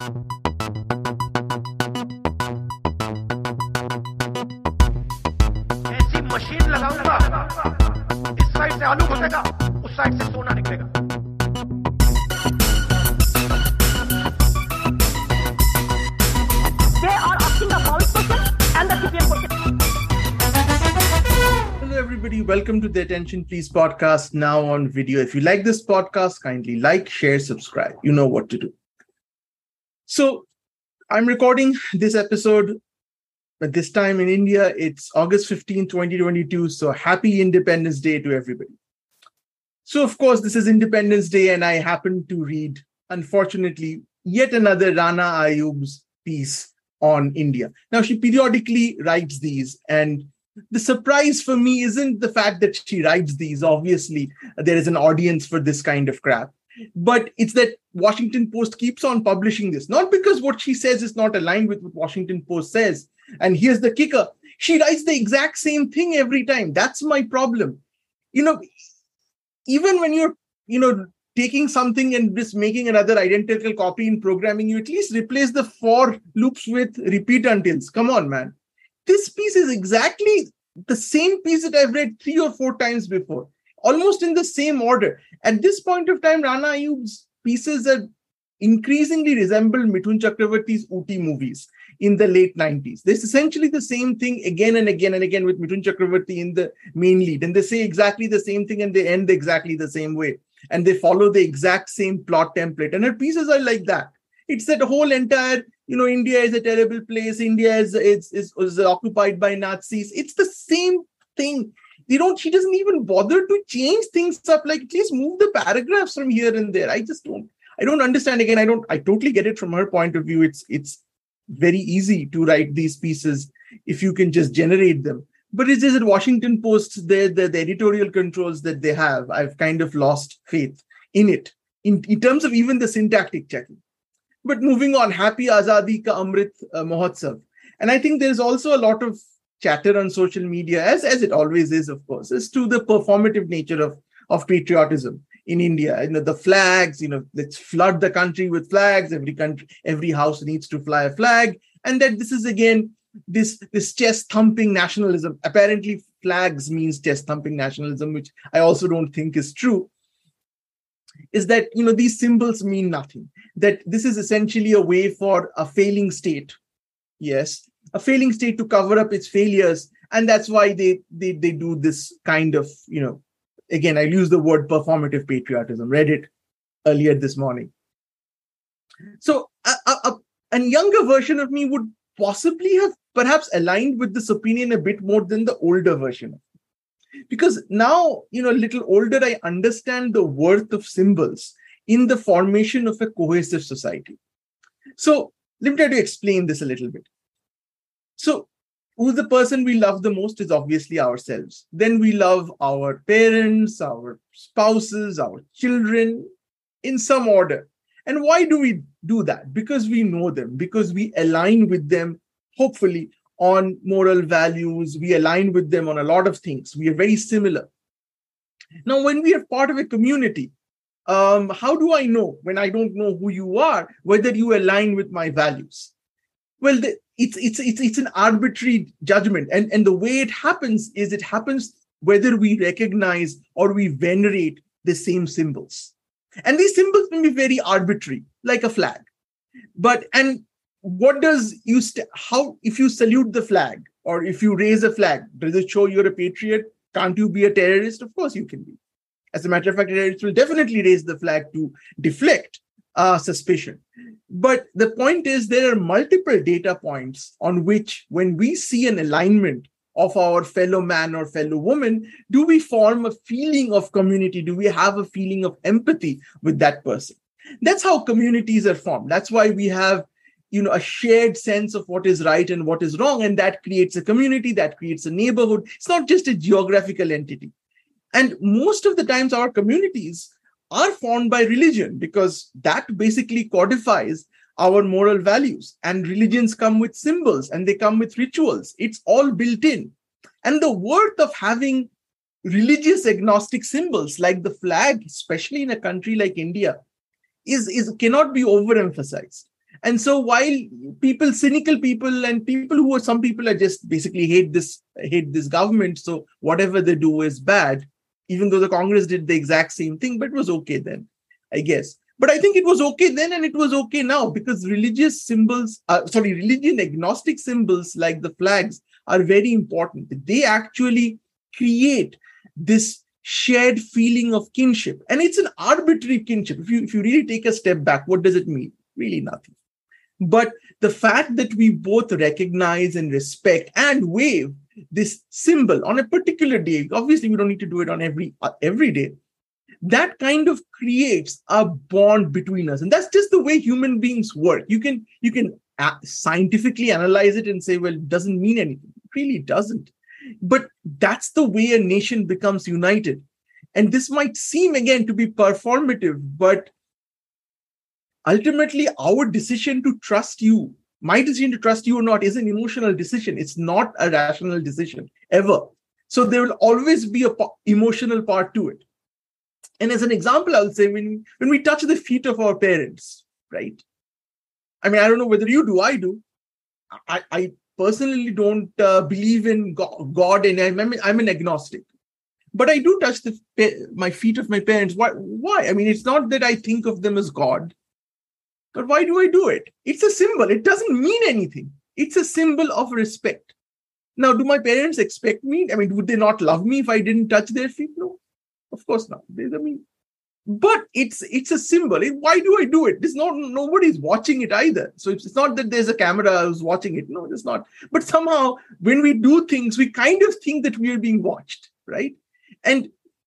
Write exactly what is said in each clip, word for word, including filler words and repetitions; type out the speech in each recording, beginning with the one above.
ऐसी मशीन लगाऊंगा, इस साइड से आलू घुसेगा, उस साइड से सोना निकलेगा। They are asking a false question and the Cyprian question. Hello, everybody. Welcome to the Attention Please podcast, now on video. If you like this podcast, kindly like, share, subscribe. You know what to do. So I'm recording this episode, but this time in India, it's August fifteenth, twenty twenty-two. So happy Independence Day to everybody. So, of course, this is Independence Day, and I happened to read, unfortunately, yet another Rana Ayub's piece on India. Now, she periodically writes these, and the surprise for me isn't the fact that she writes these. Obviously, there is an audience for this kind of crap. But it's that Washington Post keeps on publishing this, not because what she says is not aligned with what Washington Post says. And here's the kicker. She writes the exact same thing every time. That's my problem. You know, even when you're, you know, taking something and just making another identical copy in programming, you at least replace the for loops with repeat untils. Come on, man. This piece is exactly the same piece that I've read three or four times before, almost in the same order. At this point of time, Rana Ayub's pieces are increasingly resemble Mithun Chakravarti's Ooty movies in the late nineties. There's essentially the same thing again and again and again with Mithun Chakravarti in the main lead. And they say exactly the same thing and they end exactly the same way. And they follow the exact same plot template. And her pieces are like that. It's that whole entire, you know, India is a terrible place. India is, is, is, is occupied by Nazis. It's the same thing. They don't, she doesn't even bother to change things up. Like, please move the paragraphs from here and there. I just don't, I don't understand. Again, I don't, I totally get it from her point of view. It's, it's very easy to write these pieces if you can just generate them. But it's just that Washington Post, the, the, the editorial controls that they have, I've kind of lost faith in it, in, in terms of even the syntactic checking. But moving on, happy Azadi Ka Amrit uh, Mahotsav. And I think there's also a lot of chatter on social media, as, as it always is, of course, as to the performative nature of, of patriotism in India. You know, the flags, you know, let's flood the country with flags. Every country, every house needs to fly a flag. And that this is, again, this, this chest-thumping nationalism. Apparently, flags means chest-thumping nationalism, which I also don't think is true. Is that, you know, these symbols mean nothing. That this is essentially a way for a failing state, yes, a failing state to cover up its failures. And that's why they, they, they do this kind of, you know, again, I use the word performative patriotism, read it earlier this morning. So a, a, a younger version of me would possibly have perhaps aligned with this opinion a bit more than the older version. Because now, you know, a little older, I understand the worth of symbols in the formation of a cohesive society. So let me try to explain this a little bit. So who's the person we love the most is obviously ourselves. Then we love our parents, our spouses, our children in some order. And why do we do that? Because we know them, because we align with them, hopefully, on moral values. We align with them on a lot of things. We are very similar. Now, when we are part of a community, um, how do I know, when I don't know who you are, whether you align with my values? Well, the, it's, it's, it's, it's an arbitrary judgment. And, and the way it happens is it happens whether we recognize or we venerate the same symbols. And these symbols can be very arbitrary, like a flag. But, and what does you, st- how, if you salute the flag or if you raise a flag, does it show you're a patriot? Can't you be a terrorist? Of course you can be. As a matter of fact, terrorists will definitely raise the flag to deflect uh, suspicion. But the point is, there are multiple data points on which, when we see an alignment of our fellow man or fellow woman, do we form a feeling of community? Do we have a feeling of empathy with that person? That's how communities are formed. That's why we have, you know, a shared sense of what is right and what is wrong. And that creates a community, that creates a neighborhood. It's not just a geographical entity. And most of the times our communities are formed by religion, because that basically codifies our moral values. And religions come with symbols and they come with rituals. It's all built in. And the worth of having religious agnostic symbols like the flag, especially in a country like India, is, is cannot be overemphasized. And so while people, cynical people and people who are, some people are just basically hate this, hate this government. So whatever they do is bad, even though the Congress did the exact same thing, but it was okay then, I guess. But I think it was okay then and it was okay now, because religious symbols, uh, sorry, religion agnostic symbols like the flags are very important. They actually create this shared feeling of kinship. And it's an arbitrary kinship. If you, if you really take a step back, what does it mean? Really nothing. But the fact that we both recognize and respect and wave this symbol on a particular day, obviously we don't need to do it on every uh, every day, that kind of creates a bond between us. And that's just the way human beings work. You can, you can uh, scientifically analyze it and say, well, it doesn't mean anything. It really doesn't. But that's the way a nation becomes united. And this might seem, again, to be performative, but ultimately, our decision to trust you, my decision to trust you or not, is an emotional decision. It's not a rational decision, ever. So there will always be a po- emotional part to it. And as an example, I'll say when, when we touch the feet of our parents, right? I mean, I don't know whether you do, I do. I, I personally don't uh, believe in God, and I'm, I'm an agnostic. But I do touch the my feet of my parents. Why? Why? I mean, it's not that I think of them as God. But why do I do it? It's a symbol. It doesn't mean anything. It's a symbol of respect. Now, do my parents expect me? I mean, would they not love me if I didn't touch their feet? No, of course not. They, I mean, but it's it's a symbol. It, why do I do it? It's not, nobody's watching it either. So it's, it's not that there's a camera who's watching it. No, it's not. But somehow, when we do things, we kind of think that we are being watched, right? And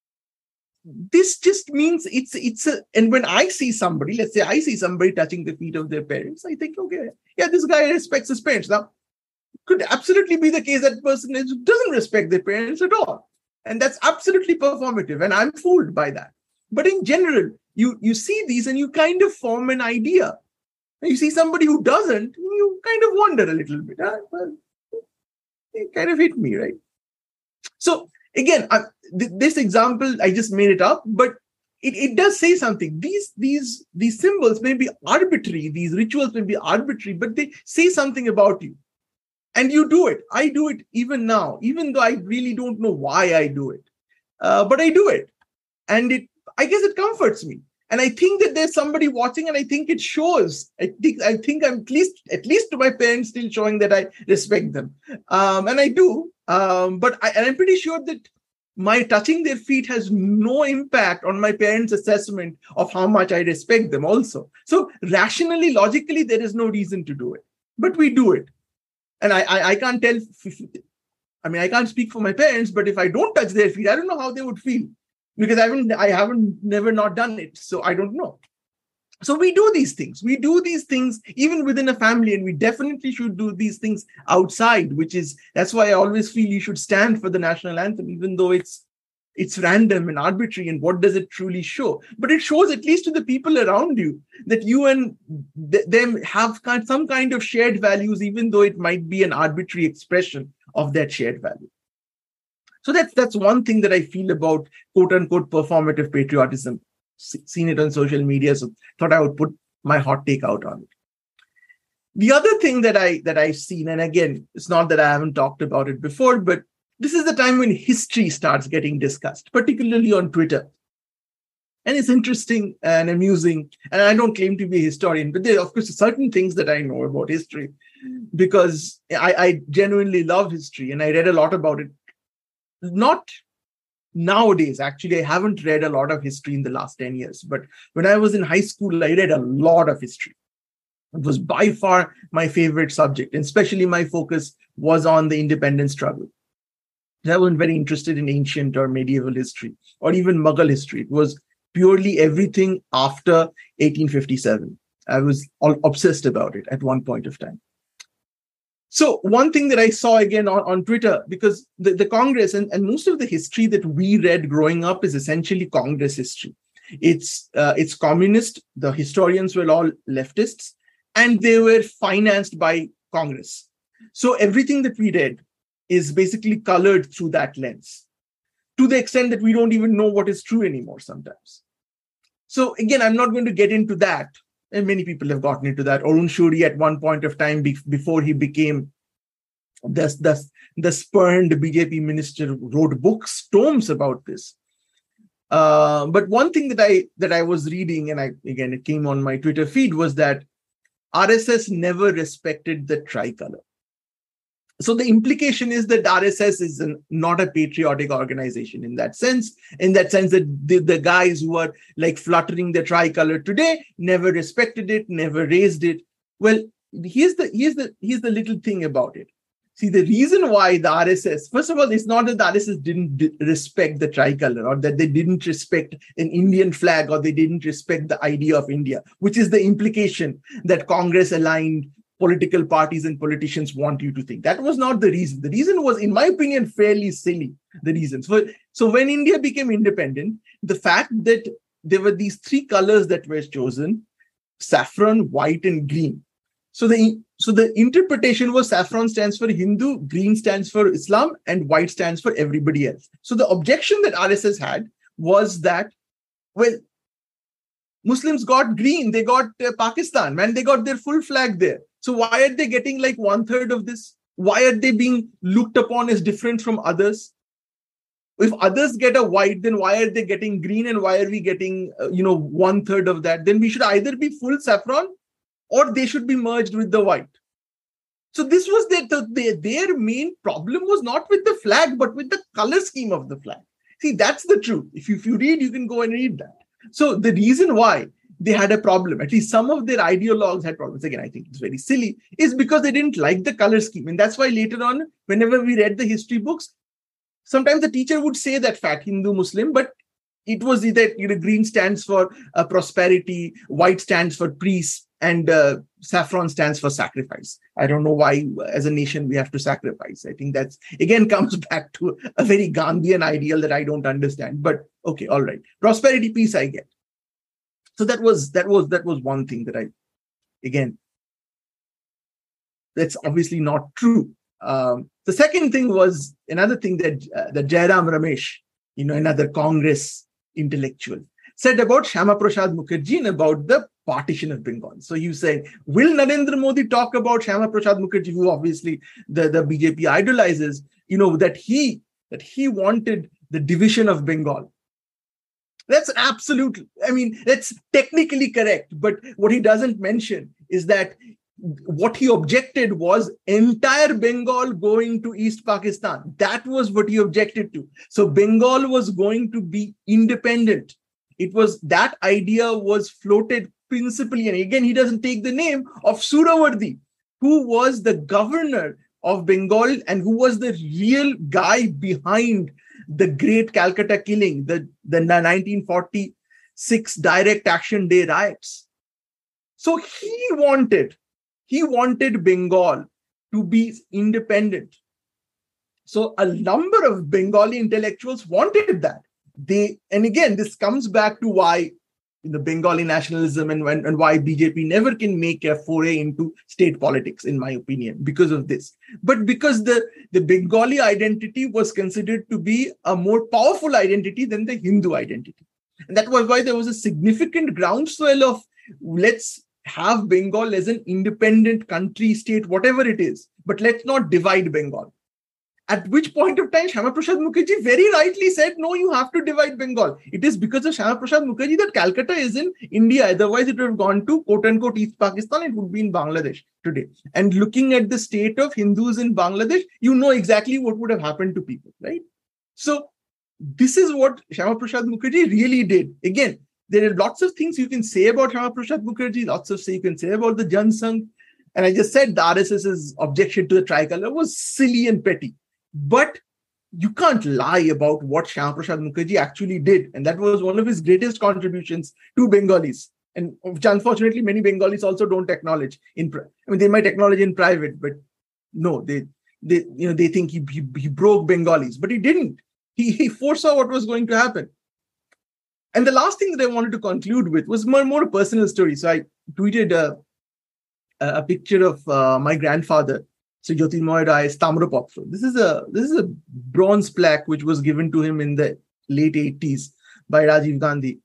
this just means it's it's a, and when I see somebody, let's say I see somebody touching the feet of their parents, I think, okay, yeah, this guy respects his parents. Now, could absolutely be the case that person is, doesn't respect their parents at all. And that's absolutely performative. And I'm fooled by that. But in general, you, you see these and you kind of form an idea. And you see somebody who doesn't, you kind of wonder a little bit. Huh? Well, it kind of hit me, right? So again, I, th- this example, I just made it up, but it, it does say something. These, these, these symbols may be arbitrary, these rituals may be arbitrary, but they say something about you. And you do it. I do it even now, even though I really don't know why I do it. Uh, but I do it. And it, I guess it comforts me. And I think that there's somebody watching, and I think it shows. I think, I think I'm at least, at least to my parents still showing that I respect them. Um, and I do. Um, but I, and I'm pretty sure that my touching their feet has no impact on my parents' assessment of how much I respect them also. So rationally, logically, there is no reason to do it. But we do it. And I, I, I can't tell, I mean, I can't speak for my parents, but if I don't touch their feet, I don't know how they would feel. Because I haven't, I haven't never not done it. So I don't know. So we do these things. We do these things even within a family, and we definitely should do these things outside, which is, that's why I always feel you should stand for the national anthem, even though it's it's random and arbitrary. And what does it truly show? But it shows, at least to the people around you, that you and th- them have kind, some kind of shared values, even though it might be an arbitrary expression of that shared value. So that's that's one thing that I feel about quote unquote performative patriotism. S- seen it on social media, so thought I would put my hot take out on it. The other thing that I that I've seen, and again, it's not that I haven't talked about it before, but this is the time when history starts getting discussed, particularly on Twitter. And it's interesting and amusing. And I don't claim to be a historian, but there are, of course, certain things that I know about history because I, I genuinely love history and I read a lot about it. Not nowadays, actually, I haven't read a lot of history in the last ten years. But when I was in high school, I read a lot of history. It was by far my favorite subject, and especially my focus was on the independence struggle. I wasn't very interested in ancient or medieval history or even Mughal history. It was purely everything after eighteen fifty-seven. I was all obsessed about it at one point of time. So one thing that I saw again on, on Twitter, because the, the Congress and, and most of the history that we read growing up is essentially Congress history. It's uh, it's communist. The historians were all leftists, and they were financed by Congress. So everything that we read is basically colored through that lens, to the extent that we don't even know what is true anymore sometimes. So again, I'm not going to get into that. and many people have gotten into that. Arun Shuri at one point of time, be- before he became the, the, the spurned B J P minister, wrote books, tomes about this. Uh, but one thing that I that I was reading, and I again it came on my Twitter feed, was that R S S never respected the tricolor. So the implication is that R S S is an, not a patriotic organization in that sense, in that sense that the, the guys who are like fluttering the tricolor today never respected it, never raised it. Well, here's the here's the here's the little thing about it. See, the reason why the R S S, first of all, it's not that the R S S didn't d- respect the tricolor, or that they didn't respect an Indian flag, or they didn't respect the idea of India, which is the implication that Congress-aligned political parties and politicians want you to think. That was not the reason. The reason was, in my opinion, fairly silly, the reasons. So, so when India became independent, the fact that there were these three colors that were chosen, saffron, white, and green. So the so the interpretation was saffron stands for Hindu, green stands for Islam, and white stands for everybody else. So the objection that R S S had was that, well, Muslims got green, they got uh, Pakistan, man, they got their full flag there. So why are they getting like one third of this? Why are they being looked upon as different from others? If others get a white, then why are they getting green, and why are we getting, uh, you know, one third of that? Then we should either be full saffron, or they should be merged with the white. So this was their, their, their main problem was not with the flag, but with the color scheme of the flag. See, that's the truth. If you, if you read, you can go and read that. So the reason why they had a problem, at least some of their ideologues had problems, again, I think it's very silly, is because they didn't like the color scheme. And that's why later on, whenever we read the history books, sometimes the teacher would say that fact, Hindu, Muslim, but it was either, you know, green stands for uh, prosperity, white stands for peace, and uh, saffron stands for sacrifice. I don't know why, as a nation, we have to sacrifice. I think that's, again, comes back to a very Gandhian ideal that I don't understand. But okay, all right. Prosperity, peace, I get. So that was that was that was one thing that I, again, that's obviously not true. Um, the second thing was another thing that uh, that Jairam Ramesh, you know, another Congress intellectual, said about Shyama Prasad Mukherjee and about the partition of Bengal. So he was saying, will Narendra Modi talk about Shyama Prasad Mukherjee, who obviously the, the B J P idolizes, you know, that he that he wanted the division of Bengal? That's absolutely, I mean, that's technically correct. But what he doesn't mention is that what he objected was entire Bengal going to East Pakistan. That was what he objected to. So Bengal was going to be independent. It was, that idea was floated principally, and again, he doesn't take the name of Surawardi, who was the governor of Bengal and who was the real guy behind the great Calcutta killing, the, the nineteen forty-six Direct Action Day riots. So he wanted, he wanted Bengal to be independent. So a number of Bengali intellectuals wanted that. They, and again, this comes back to why the Bengali nationalism and, and, and why B J P never can make a foray into state politics, in my opinion, because of this. But because the, the Bengali identity was considered to be a more powerful identity than the Hindu identity. And that was why there was a significant groundswell of, let's have Bengal as an independent country, state, whatever it is, but let's not divide Bengal. At which point of time, Shyama Prasad Mukherjee very rightly said, no, you have to divide Bengal. It is because of Shyama Prasad Mukherjee that Calcutta is in India. Otherwise, it would have gone to quote-unquote East Pakistan. It would be in Bangladesh today. And looking at the state of Hindus in Bangladesh, you know exactly what would have happened to people, right? So this is what Shyama Prasad Mukherjee really did. Again, there are lots of things you can say about Shyama Prasad Mukherjee, lots of things you can say about the Jan Sangh. And I just said the R S S's objection to the tricolor was silly and petty. But you can't lie about what Shyama Prasad Mukherjee actually did. And that was one of his greatest contributions to Bengalis. And which unfortunately, many Bengalis also don't acknowledge. In, I mean, they might acknowledge in private, but no, they, they, you know, they think he, he, he broke Bengalis, but he didn't. He, he foresaw what was going to happen. And the last thing that I wanted to conclude with was more, more a personal story. So I tweeted a, a picture of uh, my grandfather, So Jyotirmoy Rai's Tamropatra. This is a this is a bronze plaque which was given to him in the late eighties by Rajiv Gandhi.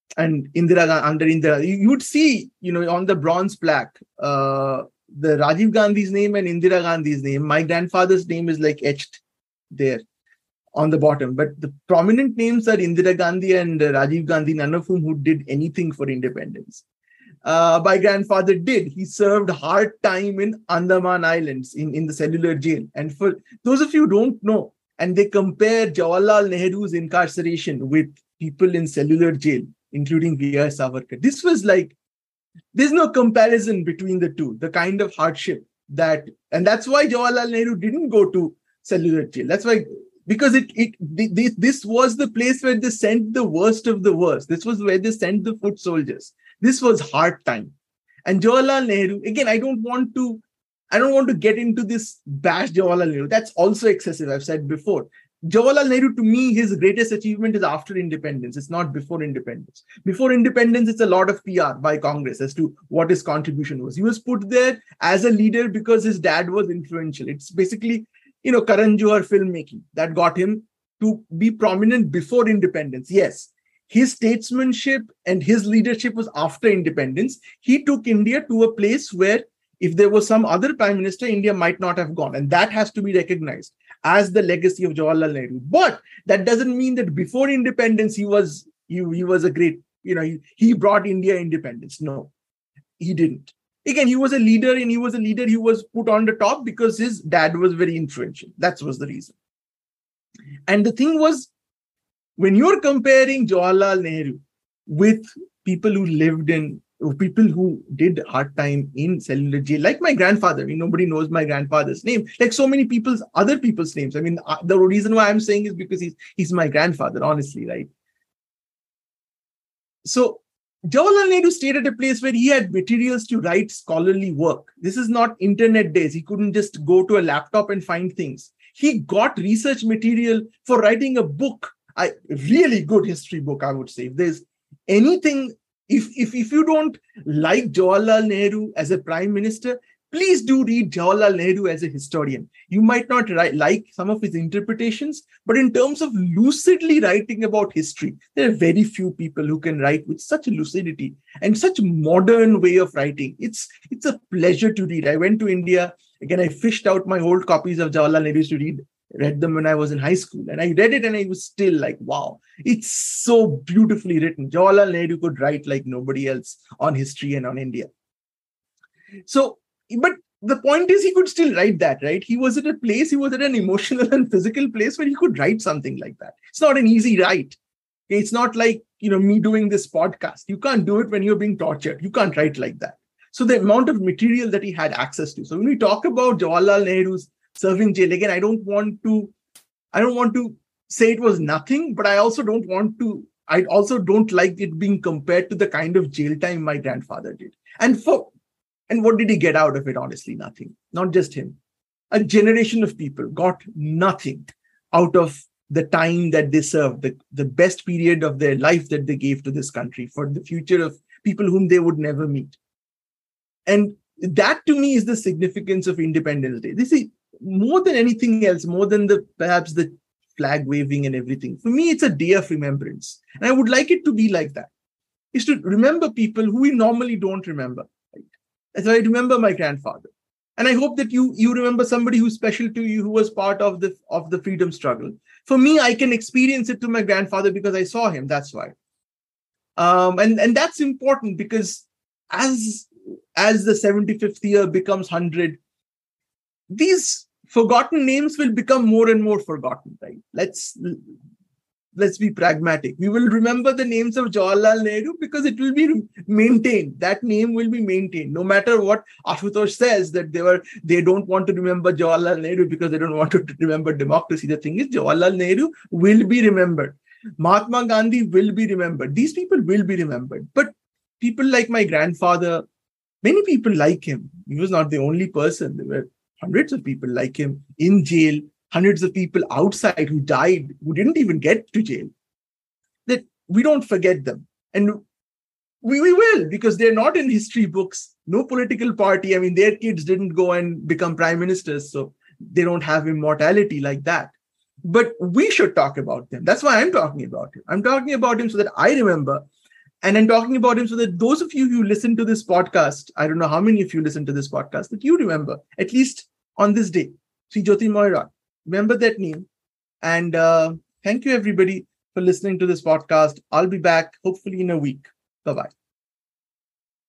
and Indira under Indira, you, you would see, you know, on the bronze plaque, uh, the Rajiv Gandhi's name and Indira Gandhi's name. My grandfather's name is like etched there on the bottom, but the prominent names are Indira Gandhi and uh, Rajiv Gandhi, none of whom who did anything for independence. Uh, my grandfather did. He served hard time in Andaman Islands in, in the cellular jail. And for those of you who don't know, and they compare Jawaharlal Nehru's incarceration with people in cellular jail, including V R Savarkar. This was like, there's no comparison between the two, the kind of hardship that, and that's why Jawaharlal Nehru didn't go to cellular jail. That's why, because it, it this, this was the place where they sent the worst of the worst. This was where they sent the foot soldiers. This was hard time. And Jawaharlal Nehru, again, I don't want to, I don't want to get into this bash Jawaharlal Nehru. That's also excessive. I've said before. Jawaharlal Nehru, to me, his greatest achievement is after independence. It's not before independence. Before independence, it's a lot of P R by Congress as to what his contribution was. He was put there as a leader because his dad was influential. It's basically, you know, Karan Johar filmmaking that got him to be prominent before independence. Yes, his statesmanship and his leadership was after independence. He took India to a place where if there was some other prime minister, India might not have gone. And that has to be recognized as the legacy of Jawaharlal Nehru. But that doesn't mean that before independence, he was he, he was a great, you know, he, he brought India independence. No, he didn't. Again, he was a leader and he was a leader who was put on the top because his dad was very influential. That was the reason. And the thing was, when you're comparing Jawaharlal Nehru with people who lived in, people who did hard time in cellular jail, like my grandfather, I mean, nobody knows my grandfather's name, like so many people's, other people's names. I mean, the reason why I'm saying is because he's, he's my grandfather, honestly, right? So Jawaharlal Nehru stayed at a place where he had materials to write scholarly work. This is not internet days. He couldn't just go to a laptop and find things. He got research material for writing a book, a really good history book, I would say. If there's anything, if, if, if you don't like Jawaharlal Nehru as a prime minister, please do read Jawaharlal Nehru as a historian. You might not write, like some of his interpretations, but in terms of lucidly writing about history, there are very few people who can write with such lucidity and such modern way of writing. It's, it's a pleasure to read. I went to India. Again, I fished out my old copies of Jawaharlal Nehru to read, read them when I was in high school. And I read it and I was still like, wow, it's so beautifully written. Jawaharlal Nehru could write like nobody else on history and on India. So, but the point is he could still write that, right? He was at a place, he was at an emotional and physical place where he could write something like that. It's not an easy write. It's not like, you know, me doing this podcast. You can't do it when you're being tortured. You can't write like that. So the amount of material that he had access to. So when we talk about Jawaharlal Nehru's serving jail, again, I don't want to, I don't want to say it was nothing, but I also don't want to, I also don't like it being compared to the kind of jail time my grandfather did. And for, and what did he get out of it? Honestly, nothing. Not just him. A generation of people got nothing out of the time that they served, the, the best period of their life that they gave to this country for the future of people whom they would never meet. And that to me is the significance of Independence Day. This is more than anything else, more than the perhaps the flag waving and everything. For me, it's a day of remembrance. And I would like it to be like that. Is to remember people who we normally don't remember. Right? And so I remember my grandfather. And I hope that you, you remember somebody who's special to you, who was part of the, of the freedom struggle. For me, I can experience it to my grandfather because I saw him. That's why. Um, and, and that's important because as As the seventy-fifth year becomes one hundred, these forgotten names will become more and more forgotten, right? Let's, let's be pragmatic. We will remember the names of Jawaharlal Nehru because it will be maintained. That name will be maintained. No matter what Ashutosh says, that they were, they don't want to remember Jawaharlal Nehru because they don't want to remember democracy. The thing is, Jawaharlal Nehru will be remembered. Mahatma Gandhi will be remembered. These people will be remembered. But people like my grandfather, many people like him. He was not the only person. There were hundreds of people like him in jail, hundreds of people outside who died, who didn't even get to jail. That we don't forget them. And we, we will, because they're not in history books. No political party. I mean, their kids didn't go and become prime ministers, so they don't have immortality like that. But we should talk about them. That's why I'm talking about him. I'm talking about him so that I remember. And I'm talking about him so that those of you who listen to this podcast, I don't know how many of you listen to this podcast, that you remember, at least on this day, Sri Jyotirmoy Roy. Remember that name. And uh, thank you, everybody, for listening to this podcast. I'll be back hopefully in a week. Bye-bye.